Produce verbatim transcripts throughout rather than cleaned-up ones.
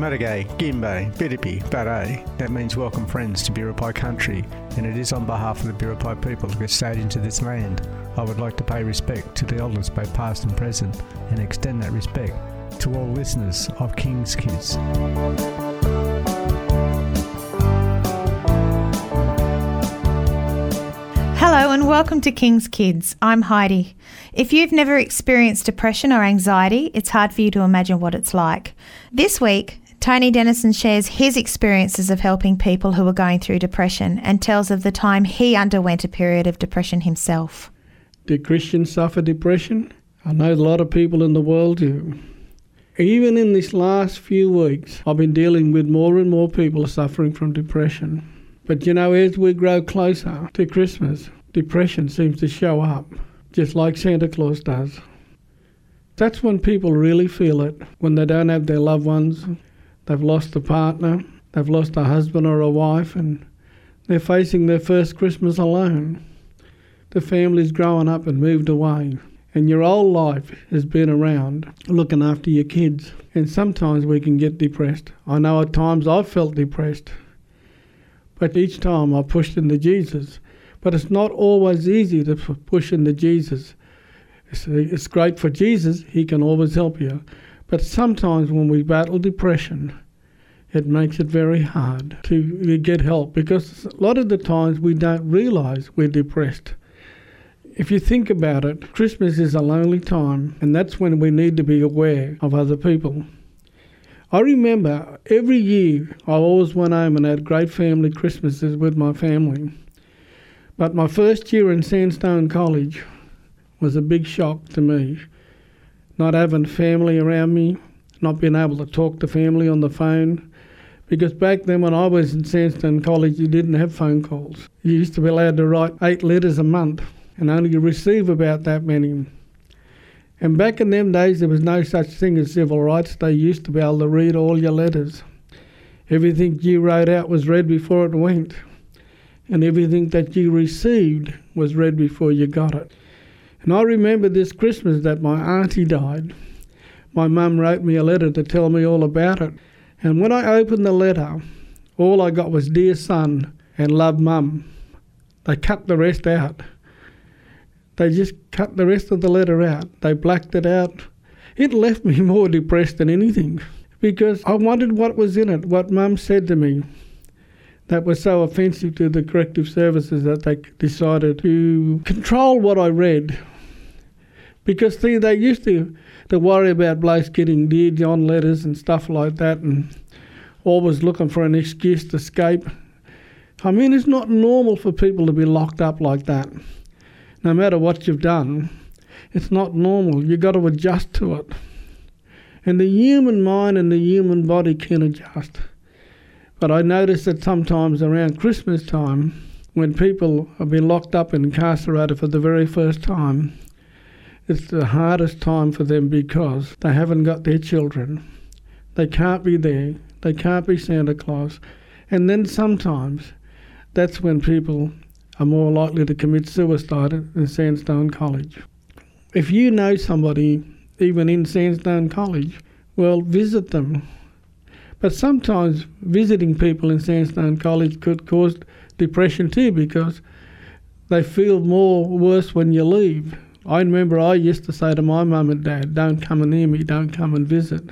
Maragay, Gimbe, Biripi, Baray. That means welcome friends to Biripi country, and it is on behalf of the Biripi people who stayed into this land. I would like to pay respect to the elders both past and present, and extend that respect to all listeners of King's Kids. Hello and welcome to King's Kids. I'm Heidi. If you've never experienced depression or anxiety, it's hard for you to imagine what it's like. This week, Tony Dennison shares his experiences of helping people who are going through depression and tells of the time he underwent a period of depression himself. Do Christians suffer depression? I know a lot of people in the world do. Even in this last few weeks, I've been dealing with more and more people suffering from depression. But you know, as we grow closer to Christmas, depression seems to show up, just like Santa Claus does. That's when people really feel it, when they don't have their loved ones, they've lost a partner, they've lost a husband or a wife, and they're facing their first Christmas alone. The family's grown up and moved away, and your whole life has been around looking after your kids. And sometimes we can get depressed. I know at times I've felt depressed, but each time I pushed into Jesus. But it's not always easy to push into Jesus. It's, it's great for Jesus, he can always help you. But sometimes when we battle depression, it makes it very hard to get help, because a lot of the times we don't realise we're depressed. If you think about it, Christmas is a lonely time, and that's when we need to be aware of other people. I remember every year I always went home and had great family Christmases with my family. But my first year in Sandstone College was a big shock to me. Not having family around me, not being able to talk to family on the phone. Because back then when I was in Sandstone College, you didn't have phone calls. You used to be allowed to write eight letters a month and only receive about that many. And back in them days, there was no such thing as civil rights. They used to be able to read all your letters. Everything you wrote out was read before it went. And everything that you received was read before you got it. And I remember this Christmas that my auntie died. My mum wrote me a letter to tell me all about it. And when I opened the letter, all I got was "Dear son" and "Love mum." They cut the rest out. They just cut the rest of the letter out. They blacked it out. It left me more depressed than anything, because I wondered what was in it, what Mum said to me that was so offensive to the corrective services that they decided to control what I read. Because see, they used to, to worry about blokes getting Dear John letters and stuff like that, and always looking for an excuse to escape. I mean, it's not normal for people to be locked up like that. No matter what you've done, it's not normal. You've got to adjust to it. And the human mind and the human body can adjust. But I notice that sometimes around Christmas time, when people have been locked up and incarcerated for the very first time, it's the hardest time for them because they haven't got their children. They can't be there. They can't be Santa Claus. And then sometimes that's when people are more likely to commit suicide in Sandstone College. If you know somebody, even in Sandstone College, well, visit them. But sometimes visiting people in Sandstone College could cause depression too, because they feel more worse when you leave. I remember I used to say to my mum and dad, "Don't come near me, don't come and visit."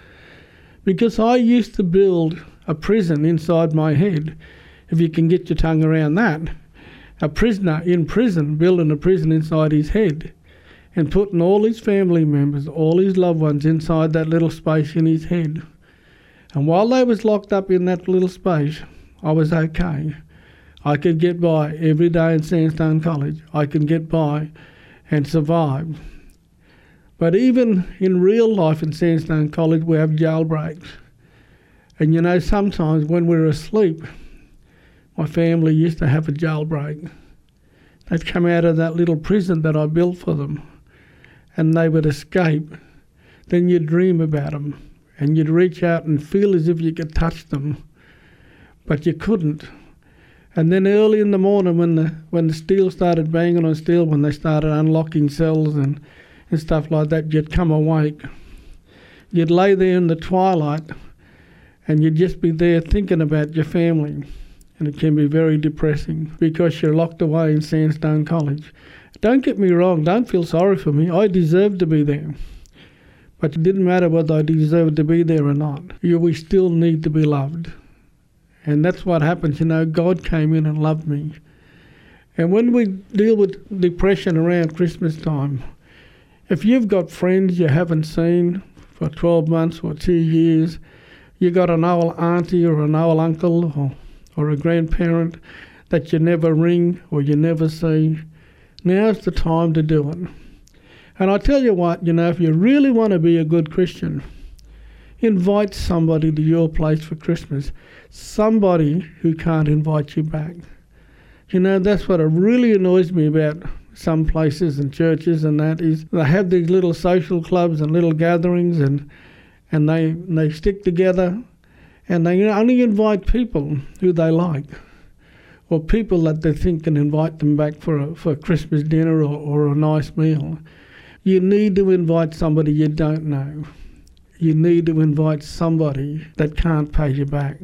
Because I used to build a prison inside my head, if you can get your tongue around that. A prisoner in prison, building a prison inside his head and putting all his family members, all his loved ones inside that little space in his head. And while they was locked up in that little space, I was okay. I could get by every day in Sandstone College. I could get by and survive. But even in real life in Sandstone College, we have jailbreaks. And you know, sometimes when we're asleep, my family used to have a jailbreak. They'd come out of that little prison that I built for them, and they would escape. Then you'd dream about them, and you'd reach out and feel as if you could touch them, but you couldn't. And then early in the morning, when the when the steel started banging on steel, when they started unlocking cells and, and stuff like that, you'd come awake. You'd lay there in the twilight, and you'd just be there thinking about your family. And it can be very depressing because you're locked away in Sandstone College. Don't get me wrong, don't feel sorry for me. I deserved to be there. But it didn't matter whether I deserved to be there or not. You, we still need to be loved. And that's what happens, you know, God came in and loved me. And when we deal with depression around Christmas time, if you've got friends you haven't seen for twelve months or two years, you got an old auntie or an old uncle or, or a grandparent that you never ring or you never see, now's the time to do it. And I tell you what, you know, if you really want to be a good Christian, invite somebody to your place for Christmas, somebody who can't invite you back. You know, that's what really annoys me about some places and churches and that is they have these little social clubs and little gatherings and and they they stick together and they only invite people who they like or people that they think can invite them back for a, for a Christmas dinner or, or a nice meal. You need to invite somebody you don't know. You need to invite somebody that can't pay you back.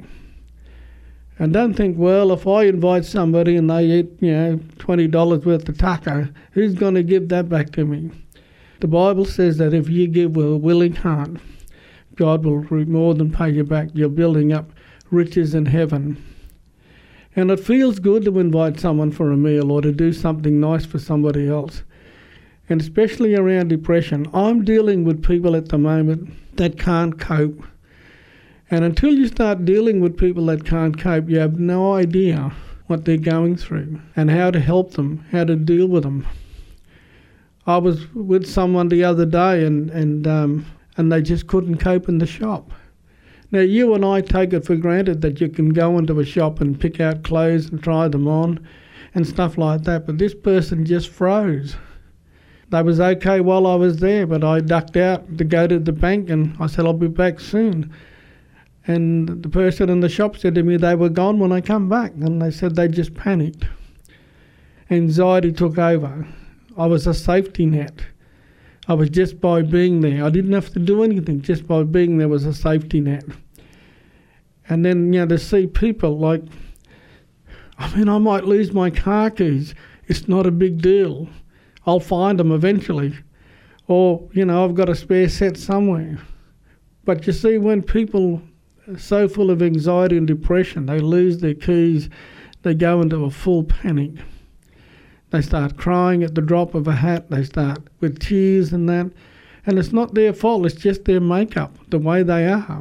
And don't think, well, if I invite somebody and they eat, you know, twenty dollars worth of taco, who's going to give that back to me? The Bible says that if you give with a willing heart, God will more than pay you back. You're building up riches in heaven. And it feels good to invite someone for a meal or to do something nice for somebody else. And especially around depression. I'm dealing with people at the moment that can't cope. And until you start dealing with people that can't cope, you have no idea what they're going through and how to help them, how to deal with them. I was with someone the other day and and um, and they just couldn't cope in the shop. Now, you and I take it for granted that you can go into a shop and pick out clothes and try them on and stuff like that, but this person just froze. They was okay while I was there, but I ducked out to go to the bank and I said, I'll be back soon. And the person in the shop said to me they were gone when I come back. And they said they just panicked. Anxiety took over. I was a safety net. I was just by being there. I didn't have to do anything. Just by being there was a safety net. And then, you know, to see people like, I mean, I might lose my car keys. It's not a big deal. I'll find them eventually. Or, you know, I've got a spare set somewhere. But you see, when people so full of anxiety and depression, they lose their keys, they go into a full panic. They start crying at the drop of a hat, they start with tears and that, and it's not their fault, it's just their makeup, the way they are.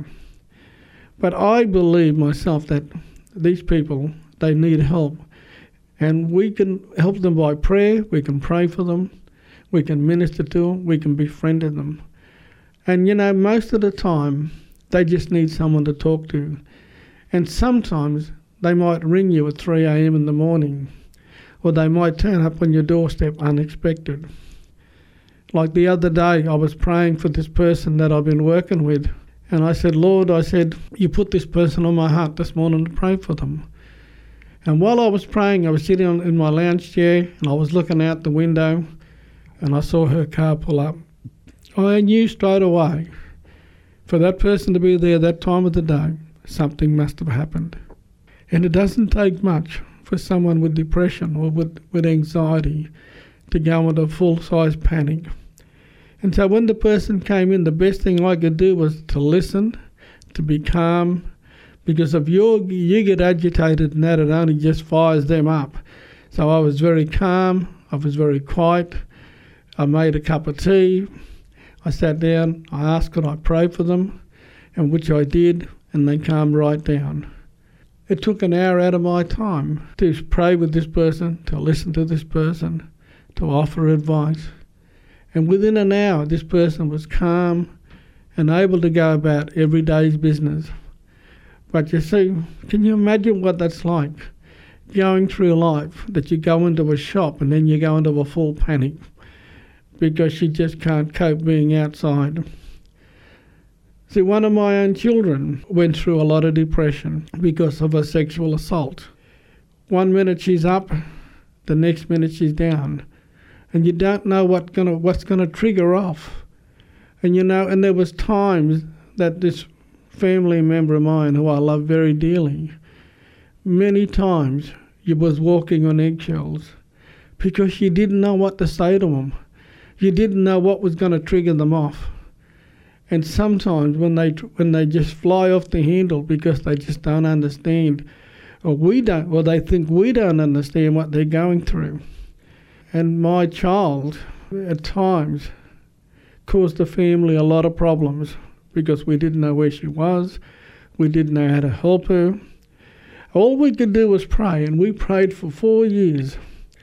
But I believe myself that these people, they need help, and we can help them by prayer, we can pray for them, we can minister to them, we can befriend them. And you know, most of the time, they just need someone to talk to. And sometimes they might ring you at three a.m. in the morning, or they might turn up on your doorstep unexpected. Like the other day, I was praying for this person that I've been working with, and I said, Lord, I said, you put this person on my heart this morning to pray for them. And while I was praying, I was sitting on, in my lounge chair, and I was looking out the window, and I saw her car pull up. I knew straight away, for that person to be there that time of the day, something must have happened. And it doesn't take much for someone with depression or with, with anxiety to go into full-size panic. And so when the person came in, the best thing I could do was to listen, to be calm, because if you're, you get agitated and that, it only just fires them up. So I was very calm, I was very quiet, I made a cup of tea, I sat down, I asked could I pray for them, and which I did, and they calmed right down. It took an hour out of my time to pray with this person, to listen to this person, to offer advice. And within an hour, this person was calm and able to go about every day's business. But you see, can you imagine what that's like? Going through life, that you go into a shop and then you go into a full panic because she just can't cope being outside. See, one of my own children went through a lot of depression because of a sexual assault. One minute she's up, the next minute she's down. And you don't know what gonna, what's going to trigger off. And you know, and there was times that this family member of mine who I love very dearly, many times you was walking on eggshells because you didn't know what to say to them. You didn't know what was going to trigger them off. And sometimes when they when they just fly off the handle because they just don't understand, or we don't, or they think we don't understand what they're going through. And my child, at times, caused the family a lot of problems because we didn't know where she was, we didn't know how to help her. All we could do was pray, and we prayed for four years.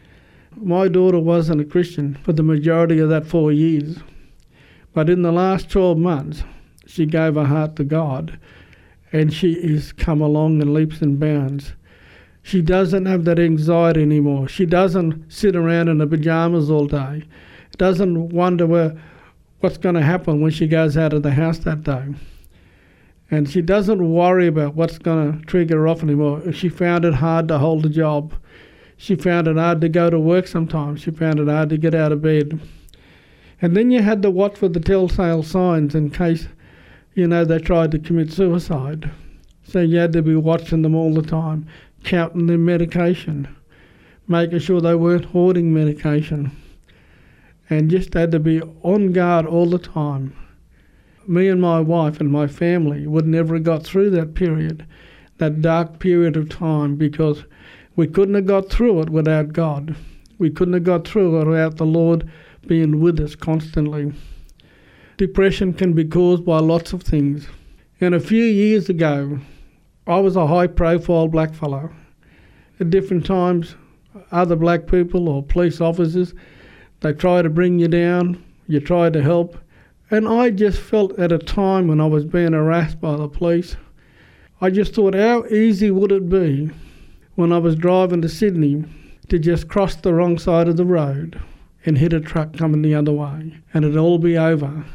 My daughter wasn't a Christian for the majority of that four years. But in the last twelve months, she gave her heart to God, and she has come along in leaps and bounds. She doesn't have that anxiety anymore. She doesn't sit around in her pajamas all day. Doesn't wonder where, what's going to happen when she goes out of the house that day. And she doesn't worry about what's going to trigger her off anymore. She found it hard to hold a job. She found it hard to go to work sometimes. She found it hard to get out of bed. And then you had to watch for the telltale signs in case, you know, they tried to commit suicide. So you had to be watching them all the time, counting their medication, making sure they weren't hoarding medication, and just had to be on guard all the time. Me and my wife and my family would never have got through that period, that dark period of time, because we couldn't have got through it without God. We couldn't have got through it without the Lord being with us constantly. Depression can be caused by lots of things. And a few years ago, I was a high-profile black fellow. At different times, other black people or police officers, they try to bring you down, you try to help. And I just felt at a time when I was being harassed by the police, I just thought, how easy would it be when I was driving to Sydney to just cross the wrong side of the road and hit a truck coming the other way, and it'd all be over.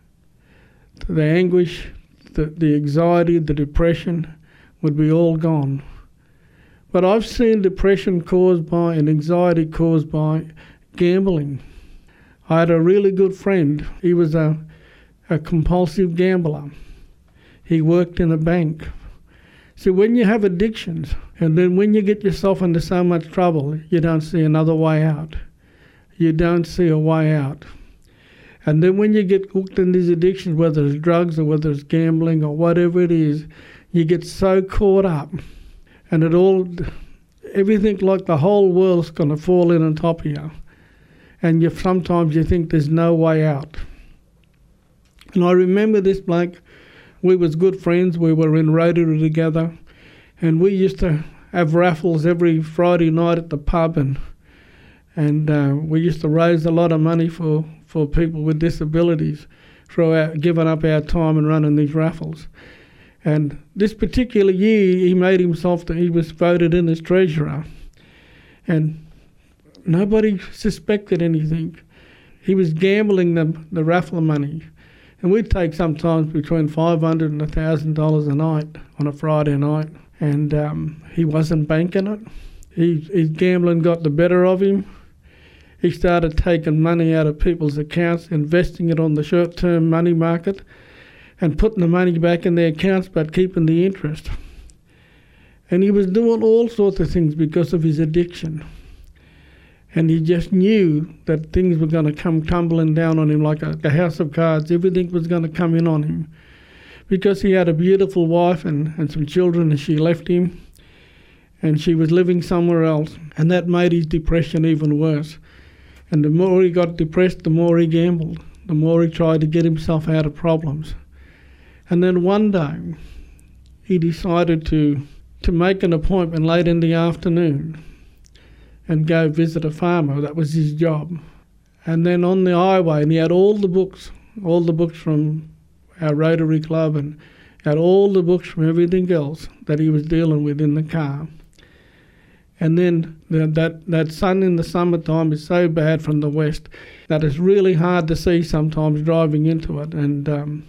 The anguish, the, the anxiety, the depression would be all gone. But I've seen depression caused by and anxiety caused by gambling. I had a really good friend. He was a, a compulsive gambler. He worked in a bank. So when you have addictions, and then when you get yourself into so much trouble, you don't see another way out. You don't see a way out. And then when you get hooked in these addictions, whether it's drugs or whether it's gambling or whatever it is, you get so caught up, and it all, everything like the whole world's going to fall in on top of you. And you sometimes you think there's no way out. And I remember this bloke, we was good friends, we were in Rotary together, and we used to have raffles every Friday night at the pub, and and uh, we used to raise a lot of money for, for people with disabilities for our, giving up our time and running these raffles. And this particular year, he made himself, that he was voted in as treasurer. And nobody suspected anything. He was gambling the, the raffle money. And we'd take sometimes between five hundred dollars and one thousand dollars a night on a Friday night. And um, he wasn't banking it. He, his gambling got the better of him. He started taking money out of people's accounts, investing it on the short-term money market, and putting the money back in their accounts but keeping the interest. And he was doing all sorts of things because of his addiction. And he just knew that things were going to come tumbling down on him like a, a house of cards. Everything was going to come in on him. Because he had a beautiful wife and, and some children, and she left him. And she was living somewhere else. And that made his depression even worse. And the more he got depressed, the more he gambled. The more he tried to get himself out of problems. And then one day, he decided to, to make an appointment late in the afternoon and go visit a farmer. That was his job. And then on the highway, and he had all the books, all the books from our Rotary Club, and had all the books from everything else that he was dealing with in the car. And then the, that, that sun in the summertime is so bad from the west that it's really hard to see sometimes driving into it. And um,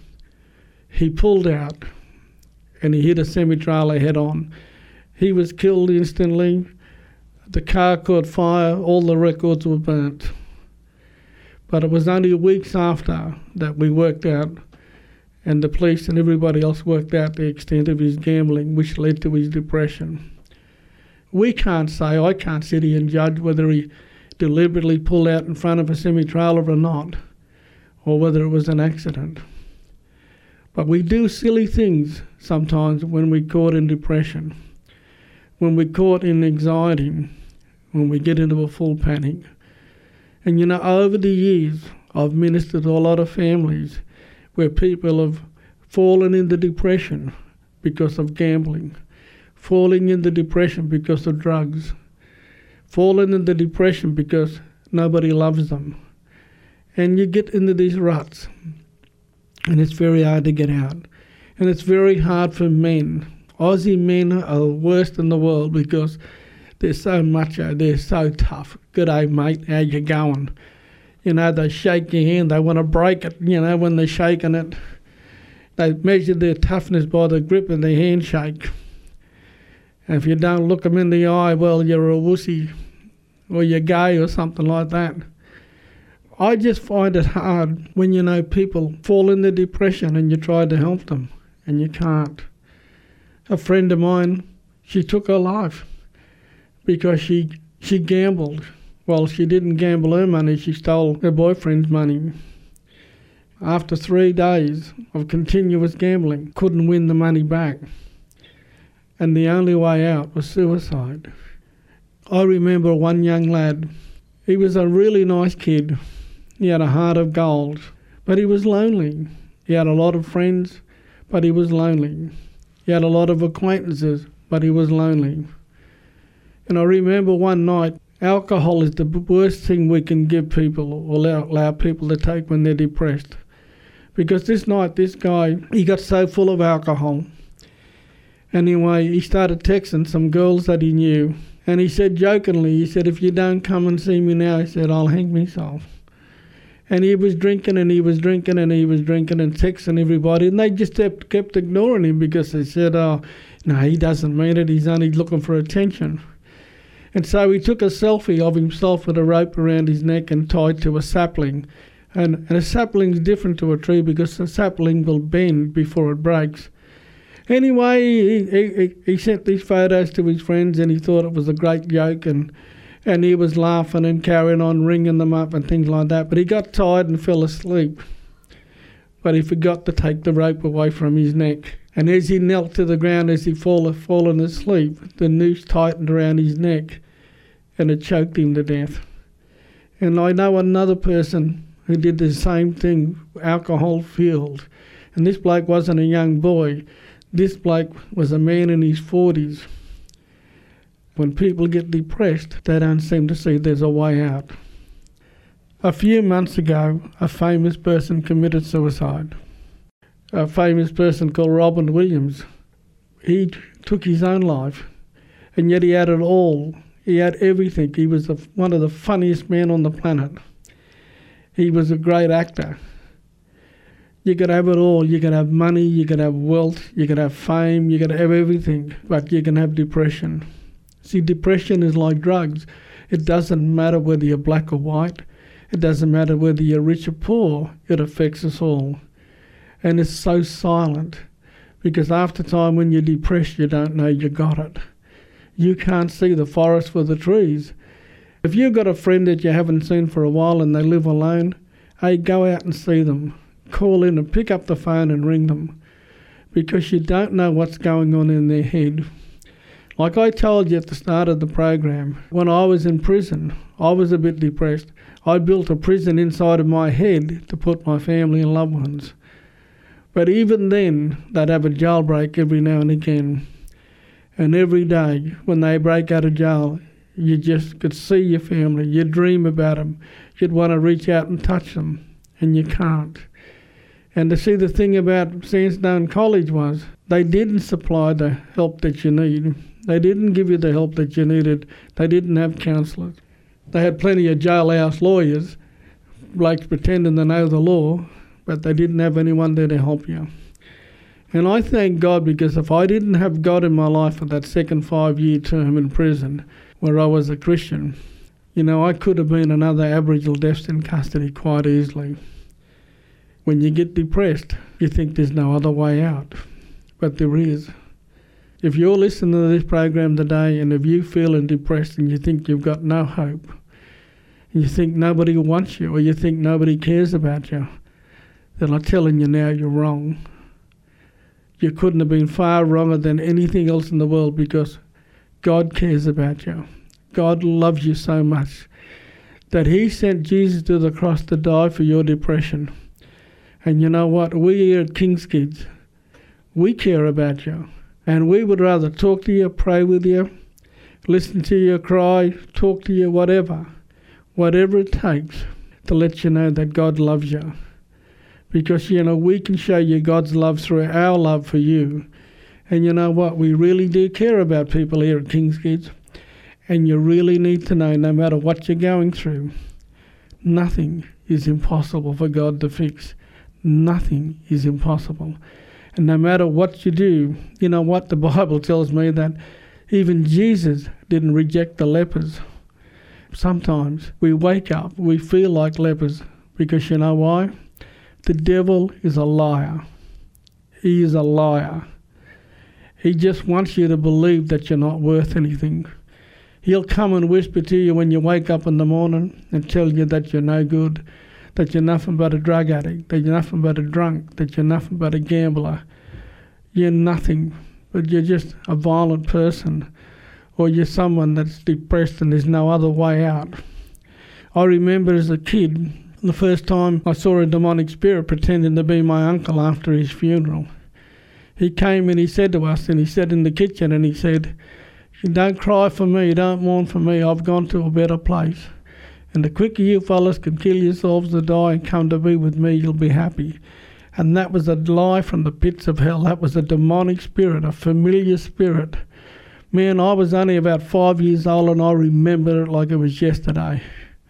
he pulled out and he hit a semi-trailer head on. He was killed instantly. The car caught fire. All the records were burnt. But it was only weeks after that we worked out And the police and everybody else worked out the extent of his gambling, which led to his depression. We can't say, I can't sit here and judge whether he deliberately pulled out in front of a semi-trailer or not, or whether it was an accident. But we do silly things sometimes when we're caught in depression, when we're caught in anxiety, when we get into a full panic. And you know, over the years, I've ministered to a lot of families where people have fallen into depression because of gambling, falling into depression because of drugs, falling into depression because nobody loves them. And you get into these ruts, and it's very hard to get out. And it's very hard for men. Aussie men are the worst in the world because they're so macho, they're so tough. G'day mate, how you going? You know, they shake your hand, they want to break it, you know, when they're shaking it. They measure their toughness by the grip of their handshake. And if you don't look them in the eye, well, you're a wussy, or you're gay or something like that. I just find it hard when, you know, people fall into depression and you try to help them and you can't. A friend of mine, she took her life because she she gambled. Well, she didn't gamble her money, she stole her boyfriend's money. After three days of continuous gambling, couldn't win the money back. And the only way out was suicide. I remember one young lad, he was a really nice kid. He had a heart of gold, but he was lonely. He had a lot of friends, but he was lonely. He had a lot of acquaintances, but he was lonely. And I remember one night, alcohol is the worst thing we can give people or allow, allow people to take when they're depressed. Because this night, this guy, he got so full of alcohol. Anyway, he started texting some girls that he knew. And he said jokingly, he said, if you don't come and see me now, he said, I'll hang myself. And he was drinking and he was drinking and he was drinking and texting everybody. And they just kept, kept ignoring him because they said, oh, no, he doesn't mean it. He's only looking for attention. And so he took a selfie of himself with a rope around his neck and tied to a sapling. And, and a sapling's different to a tree because a sapling will bend before it breaks. Anyway, he, he, he sent these photos to his friends and he thought it was a great joke and and he was laughing and carrying on, ringing them up and things like that. But he got tired and fell asleep. But he forgot to take the rope away from his neck. And as he knelt to the ground, as he fall, fallen asleep, the noose tightened around his neck and it choked him to death. And I know another person who did the same thing, alcohol fueled. And this bloke wasn't a young boy. This bloke was a man in his forties. When people get depressed, they don't seem to see there's a way out. A few months ago, a famous person committed suicide. A famous person called Robin Williams. He t- took his own life, and yet he had it all. He had everything. He was the, one of the funniest men on the planet. He was a great actor. You could have it all. You could have money, you could have wealth, you could have fame, you could have everything, but you can have depression. See, depression is like drugs. It doesn't matter whether you're black or white. It doesn't matter whether you're rich or poor. It affects us all. And it's so silent because after time when you're depressed, you don't know you got it. You can't see the forest for the trees. If you've got a friend that you haven't seen for a while and they live alone, hey, go out and see them. Call in and pick up the phone and ring them because you don't know what's going on in their head. Like I told you at the start of the program, when I was in prison, I was a bit depressed. I built a prison inside of my head to put my family and loved ones. But even then, they'd have a jailbreak every now and again. And every day, when they break out of jail, you just could see your family. You'd dream about them. You'd want to reach out and touch them, and you can't. And to see the thing about Sandstone College was, they didn't supply the help that you need. They didn't give you the help that you needed. They didn't have counsellors. They had plenty of jailhouse lawyers, blokes pretending to know the law, but they didn't have anyone there to help you. And I thank God because if I didn't have God in my life for that second five-year term in prison where I was a Christian, you know, I could have been another Aboriginal deaths in custody quite easily. When you get depressed, you think there's no other way out. But there is. If you're listening to this program today and if you're feeling depressed and you think you've got no hope, and you think nobody wants you or you think nobody cares about you, then I'm telling you now you're wrong. You couldn't have been far wronger than anything else in the world because God cares about you. God loves you so much that he sent Jesus to the cross to die for your depression. And you know what? We here at King's Kids, we care about you. And we would rather talk to you, pray with you, listen to you cry, talk to you, whatever. Whatever it takes to let you know that God loves you. Because, you know, we can show you God's love through our love for you. And you know what? We really do care about people here at King's Kids. And you really need to know, no matter what you're going through, nothing is impossible for God to fix. Nothing is impossible. And no matter what you do, you know what? The Bible tells me that even Jesus didn't reject the lepers. Sometimes we wake up, we feel like lepers, because you know why? The devil is a liar. He is a liar. He just wants you to believe that you're not worth anything. He'll come and whisper to you when you wake up in the morning and tell you that you're no good, that you're nothing but a drug addict, that you're nothing but a drunk, that you're nothing but a gambler. You're nothing, but you're just a violent person. Or you're someone that's depressed and there's no other way out. I remember as a kid, the first time I saw a demonic spirit pretending to be my uncle after his funeral. He came and he said to us, and he sat in the kitchen and he said, "Don't cry for me, don't mourn for me, I've gone to a better place. And the quicker you fellas can kill yourselves to die and come to be with me, you'll be happy." And that was a lie from the pits of hell. That was a demonic spirit, a familiar spirit. Man, I was only about five years old and I remember it like it was yesterday.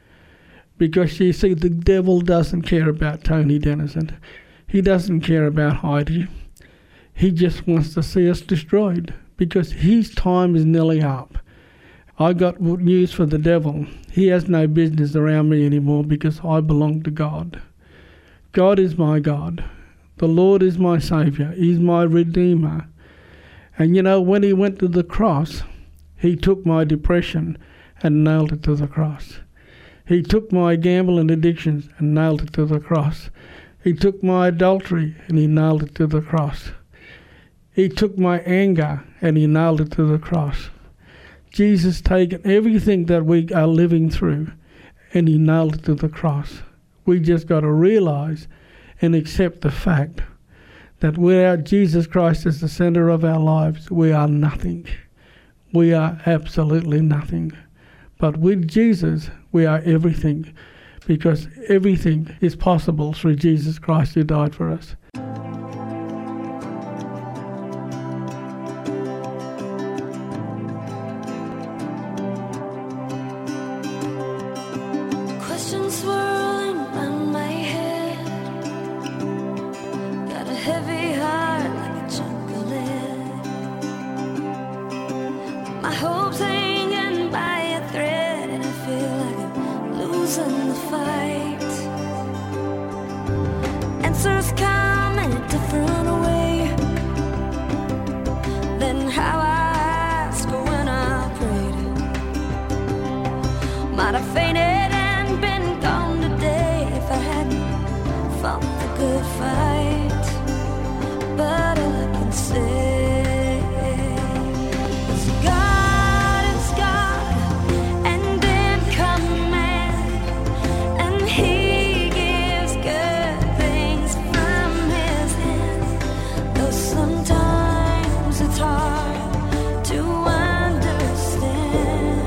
Because you see, the devil doesn't care about Tony Dennison. He doesn't care about Heidi. He just wants to see us destroyed because his time is nearly up. I got news for the devil. He has no business around me anymore because I belong to God. God is my God. The Lord is my Saviour. He's my Redeemer. And you know, when he went to the cross, he took my depression and nailed it to the cross. He took my gambling addictions and nailed it to the cross. He took my adultery and he nailed it to the cross. He took my anger and he nailed it to the cross. Jesus taken everything that we are living through and he nailed it to the cross. We just got to realize and accept the fact that without Jesus Christ as the center of our lives, we are nothing. We are absolutely nothing. But with Jesus, we are everything, because everything is possible through Jesus Christ who died for us. Questions swirling round my head, got a heavy heart like a chunk of lead. My hopes hanging by a thread, and I feel like I'm losing the fight. Answers come in a different way than how I asked when I prayed. Might have fainted and been gone today if I hadn't fought the good fight. But all I can say is God is God, and then come man, and he gives good things from his hand. Though sometimes it's hard to understand.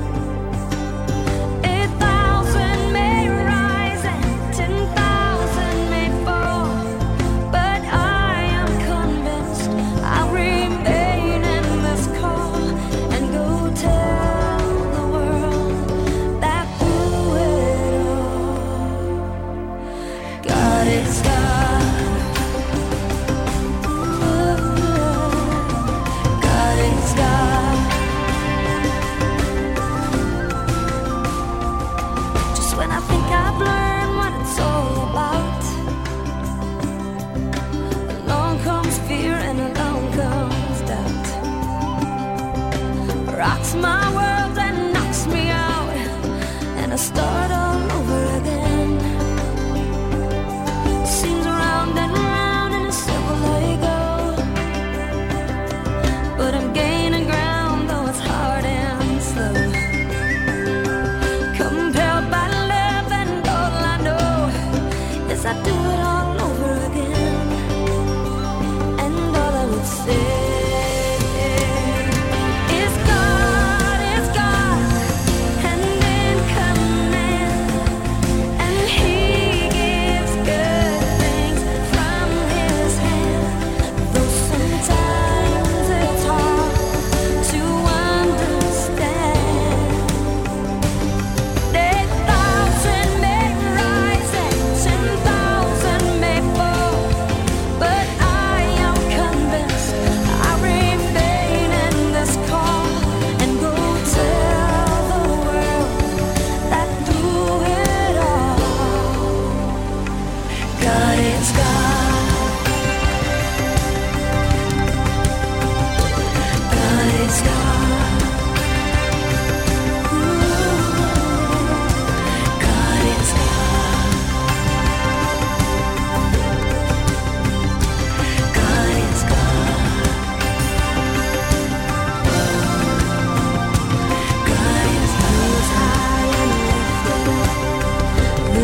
A thousand may rise and ten thousand may fall, but I am convinced I'll remain in this call and go tell the world that through it all,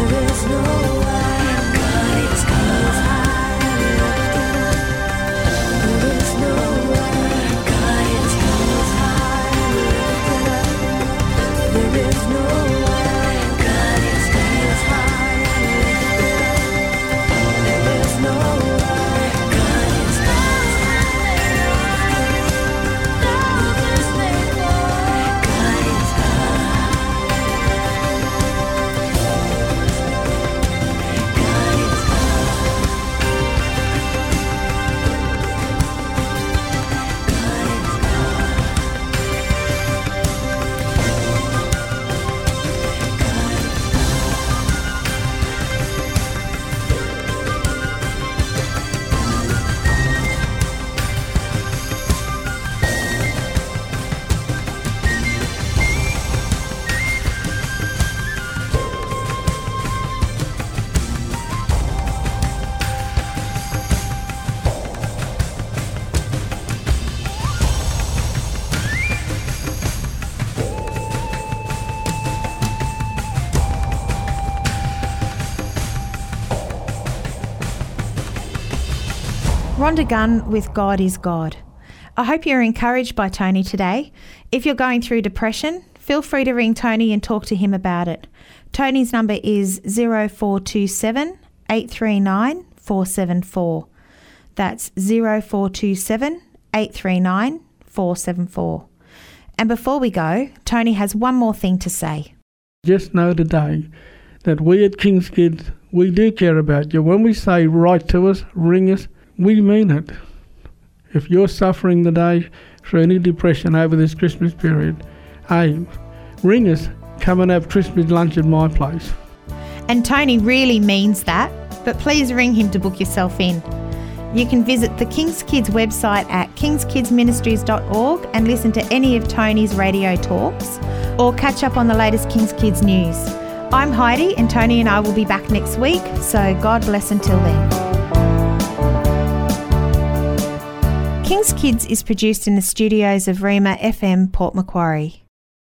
There is no way. God is high and lifted up. There is no way. God is high and lifted up. There is no way. God is high and lifted up. There is no way. God is high and lifted up. There is no way. God is Rhonda Gunn with God is God. I hope you're encouraged by Tony today. If you're going through depression, feel free to ring Tony and talk to him about it. Tony's number is zero four two seven, eight three nine, four seven four. That's zero four two seven, eight three nine, four seven four. And before we go, Tony has one more thing to say. Just know today that we at King's Kids, we do care about you. When we say write to us, ring us, we mean it. If you're suffering today through any depression over this Christmas period, hey, ring us, come and have Christmas lunch at my place. And Tony really means that, but please ring him to book yourself in. You can visit the King's Kids website at kings kids ministries dot org and listen to any of Tony's radio talks or catch up on the latest King's Kids news. I'm Heidi and Tony and I will be back next week, so God bless until then. King's Kids is produced in the studios of Rima F M Port Macquarie.